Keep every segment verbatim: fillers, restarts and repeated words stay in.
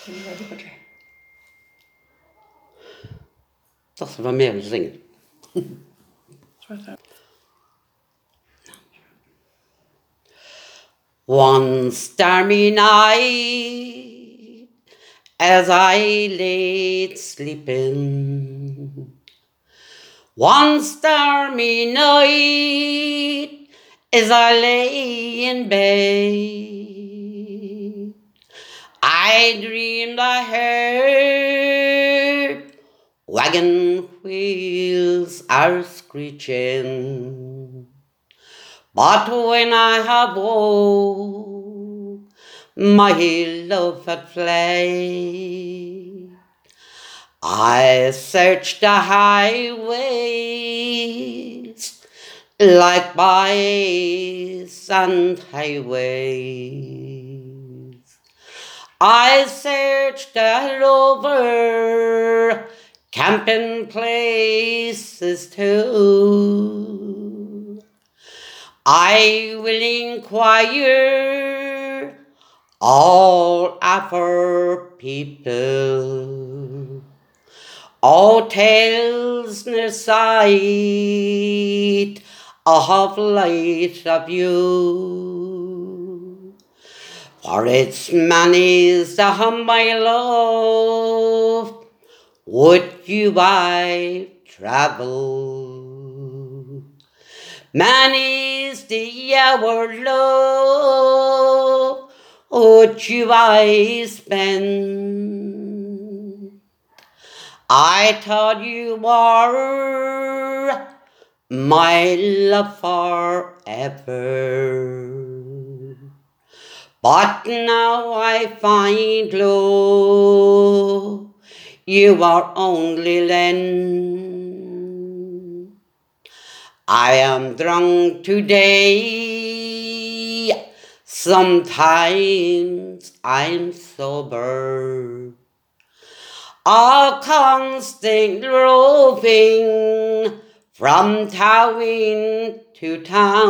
Can you ready for try? Dat er van meer wil zingen. One stormy night, as I lay sleeping, one stormy night, as I lay in bed, I dreamed I heard wagon wheels are screeching. But when I awoke, my love had fled. I searched the highways like byways and highways. I searched all over camping places too. I will inquire all our people, all tales near sight of light of you. For it's many's the my love, would you I travel? Many's the hour love, would you I spend? I thought you were my love forever, but now I find, love, you are only lend. I am drunk today, sometimes I'm sober. A constant roving from town to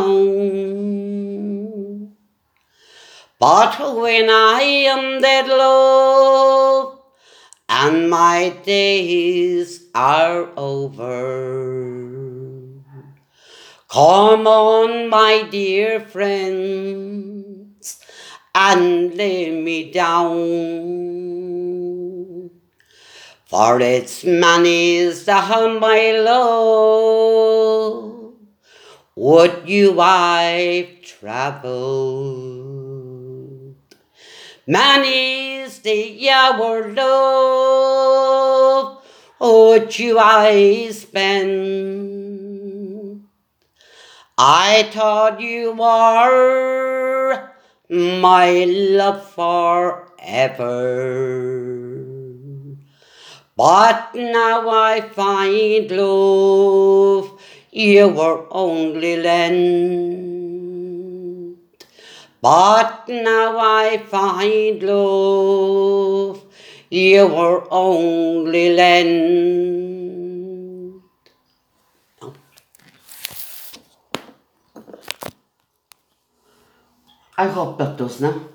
town. But when I am dead, love, and my days are over, come on, my dear friends, and lay me down. For it's many's the my love, would you I've travelled. Many's the hour, love, would you I spend. I thought you were my love forever, but now I find, love, you were only lent. But now I find, love, you were only lent. I hope that does now.